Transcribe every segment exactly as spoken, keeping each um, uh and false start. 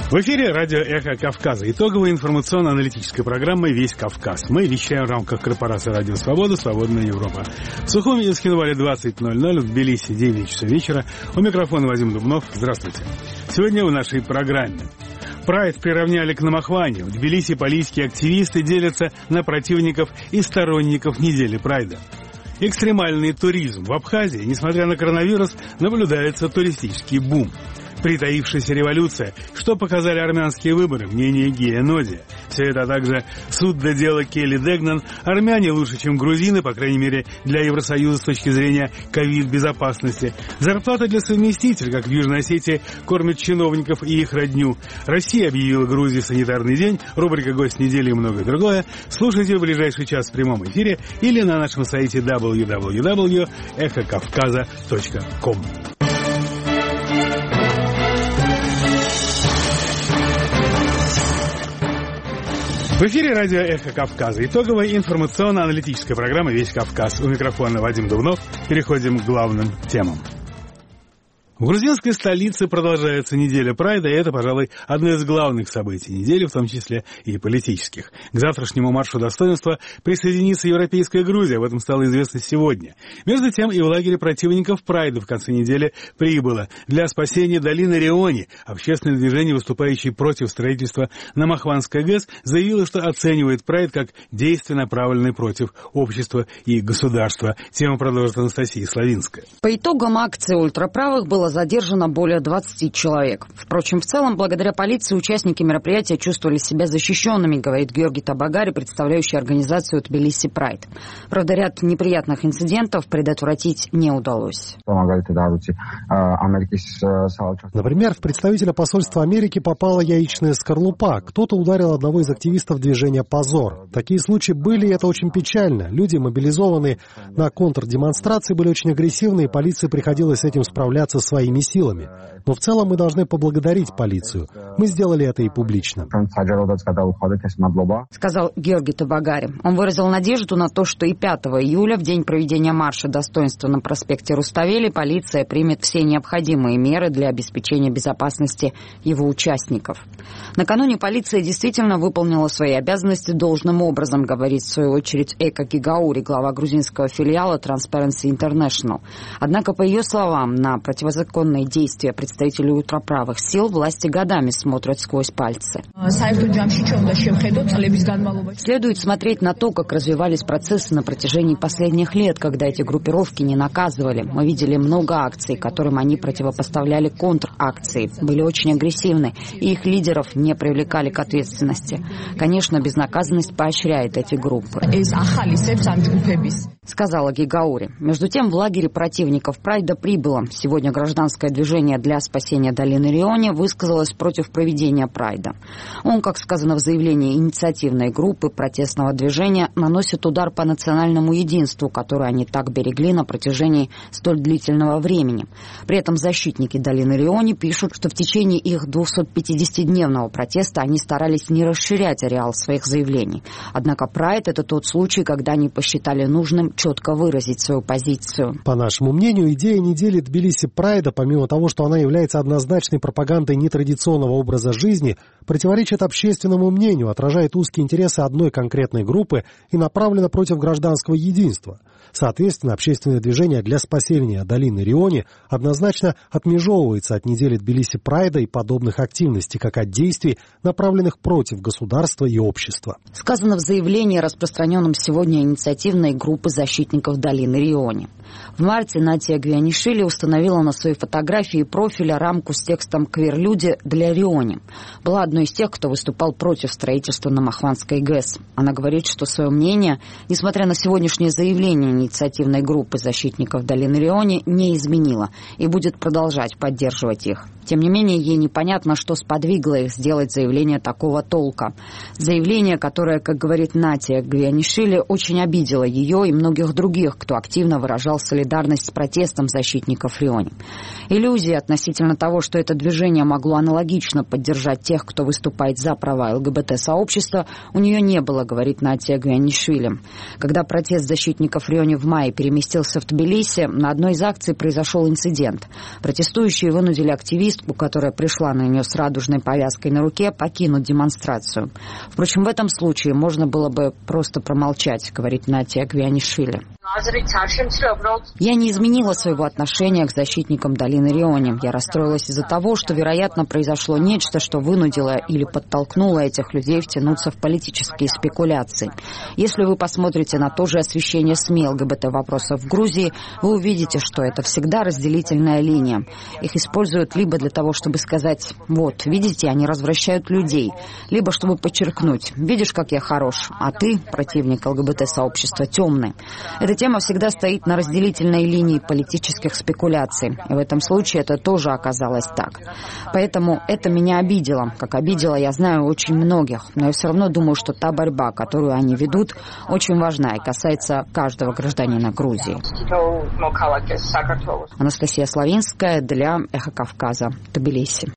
В эфире радио «Эхо Кавказа». Итоговая информационно-аналитическая программа «Весь Кавказ». Мы вещаем в рамках корпорации «Радио Свобода. Свободная Европа». В Сухуми и Схинвале двадцать ноль ноль, в Тбилиси девять часов вечера. У микрофона Вадим Дубнов. Здравствуйте. Сегодня в нашей программе. Прайд приравняли к Намахване. В Тбилиси полийские активисты делятся на противников и сторонников недели Прайда. Экстремальный туризм. В Абхазии, несмотря на коронавирус, наблюдается туристический бум. Притаившаяся революция, что показали армянские выборы, мнение Гея Ноди. Все это, а также суд до дела Келли Дегнан. Армяне лучше, чем грузины, по крайней мере, для Евросоюза с точки зрения ковид-безопасности. Зарплата для совместителей, как в Южной Осетии, кормят чиновников и их родню. Россия объявила Грузии санитарный день, рубрика «Гость недели» и многое другое. Слушайте в ближайший час в прямом эфире или на нашем сайте дабл ю дабл ю дабл ю точка эхо кавказа точка ком. В эфире радио «Эхо Кавказа». Итоговая информационно-аналитическая программа «Весь Кавказ». У микрофона Вадим Дубнов. Переходим к главным темам. В грузинской столице продолжается неделя Прайда, и это, пожалуй, одно из главных событий недели, в том числе и политических. К завтрашнему маршу достоинства присоединится Европейская Грузия, об этом стало известно сегодня. Между тем, и в лагере противников Прайда в конце недели прибыло. Для спасения долины Риони общественное движение, выступающее против строительства Намахванской ГЭС, заявило, что оценивает Прайд как действие, направленное против общества и государства. Тему продолжит Анастасия Славинская. По итогам акции ультраправых было задержано более двадцати человек. Впрочем, в целом, благодаря полиции, участники мероприятия чувствовали себя защищенными, говорит Георгий Табагари, представляющий организацию Тбилиси Прайд. Правда, ряд неприятных инцидентов предотвратить не удалось. Например, в представителя посольства Америки попала яичная скорлупа. Кто-то ударил одного из активистов движения «Позор». Такие случаи были, и это очень печально. Люди, мобилизованные на контрдемонстрации, были очень агрессивны, и полиции приходилось с этим справляться своими силами. Но в целом мы должны поблагодарить полицию. Мы сделали это и публично. Сказал Георгий Табагари. Он выразил надежду на то, что и пятого июля, в день проведения марша достоинства на проспекте Руставели, полиция примет все необходимые меры для обеспечения безопасности его участников. Накануне полиция действительно выполнила свои обязанности должным образом, говорит в свою очередь Эка Гигаури, глава грузинского филиала Transparency International. Однако, по ее словам, на противозаконные действия представителей ультраправых сил власти годами смотрят сквозь пальцы. Следует смотреть на то, как развивались процессы на протяжении последних лет, когда эти группировки не наказывали. Мы видели много акций, которым они противопоставляли контракции, были очень агрессивны, и их лидеров не привлекали к ответственности. Конечно, безнаказанность поощряет эти группы, сказала Гигаури. Между тем, в лагере противников Прайда прибыло. Сегодня гражданское движение для спасения долины Риони высказалось против проведения Прайда. Он, как сказано в заявлении инициативной группы протестного движения, наносит удар по национальному единству, которое они так берегли на протяжении столь длительного времени. При этом защитники долины Риони пишут, что в течение их двухсотпятидесятидневного протеста они старались не расширять ареал своих заявлений. Однако Прайд — это тот случай, когда они посчитали нужным четко выразить свою позицию. По нашему мнению, идея недели Тбилиси Прайда, помимо того, что она является однозначной пропагандой нетрадиционного образа жизни, противоречит общественному мнению, отражает узкие интересы одной конкретной группы и направлена против гражданского единства. Соответственно, общественное движение для спасения долины Риони однозначно отмежевывается от недели Тбилиси Прайда и подобных активностей, как от действий, направленных против государства и общества. Сказано в заявлении, распространенном сегодня инициативной группы защитников долины Риони. В марте Натия Гвианишвили установила на своей фотографии профиля рамку с текстом «Квир-люди для Риони». Была одной из тех, кто выступал против строительства Намахванской ГЭС. Она говорит, что свое мнение, несмотря на сегодняшнее заявление инициативной группы защитников долины Риони, не изменила и будет продолжать поддерживать их. Тем не менее, ей непонятно, что сподвигло их сделать заявление такого толка. Заявление, которое, как говорит Натия Гвианишвили, очень обидело ее и многих многих других, кто активно выражал солидарность с протестом защитников Риони. Иллюзии относительно того, что это движение могло аналогично поддержать тех, кто выступает за права ЛГБТ-сообщества, у нее не было, говорит Натия Гвианишвили. Когда протест защитников Риони в мае переместился в Тбилиси, на одной из акций произошел инцидент. Протестующие вынудили активистку, которая пришла на нее с радужной повязкой на руке, покинуть демонстрацию. Впрочем, в этом случае можно было бы просто промолчать, говорит Натия Гвианишвили. Я не изменила своего отношения к защитникам долины Риони. Я расстроилась из-за того, что, вероятно, произошло нечто, что вынудило или подтолкнуло этих людей втянуться в политические спекуляции. Если вы посмотрите на то же освещение СМИ ЛГБТ-вопросов в Грузии, вы увидите, что это всегда разделительная линия. Их используют либо для того, чтобы сказать: вот, видите, они развращают людей, либо чтобы подчеркнуть: видишь, как я хорош, а ты, противник ЛГБТ-сообщества, темный. Эта тема всегда стоит на разделительной линии политических спекуляций. И в этом случае это тоже оказалось так. Поэтому это меня обидело. Как обидело, я знаю, очень многих. Но я все равно думаю, что та борьба, которую они ведут, очень важна и касается каждого гражданина Грузии. Анастасия Славинская для «Эхо Кавказа», Тбилиси.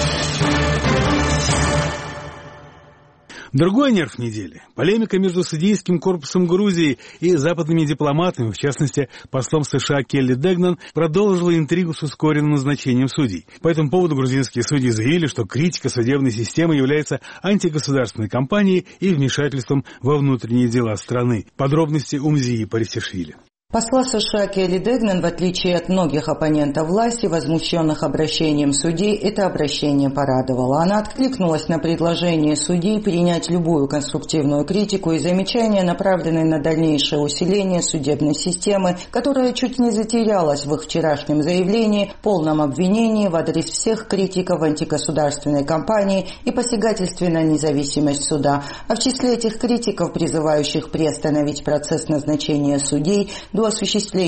Другой нерв недели – полемика между судейским корпусом Грузии и западными дипломатами, в частности, послом США Келли Дегнан, продолжила интригу с ускоренным назначением судей. По этому поводу грузинские судьи заявили, что критика судебной системы является антигосударственной кампанией и вмешательством во внутренние дела страны. Подробности Умзии Парисишвили. Посла США Келли Дегнан, в отличие от многих оппонентов власти, возмущенных обращением судей, это обращение порадовало. Она откликнулась на предложение судей принять любую конструктивную критику и замечания, направленные на дальнейшее усиление судебной системы, которая чуть не затерялась в их вчерашнем заявлении, полном обвинении в адрес всех критиков антигосударственной кампании и посягательстве на независимость суда. А в числе этих критиков, призывающих приостановить процесс назначения судей до осуществления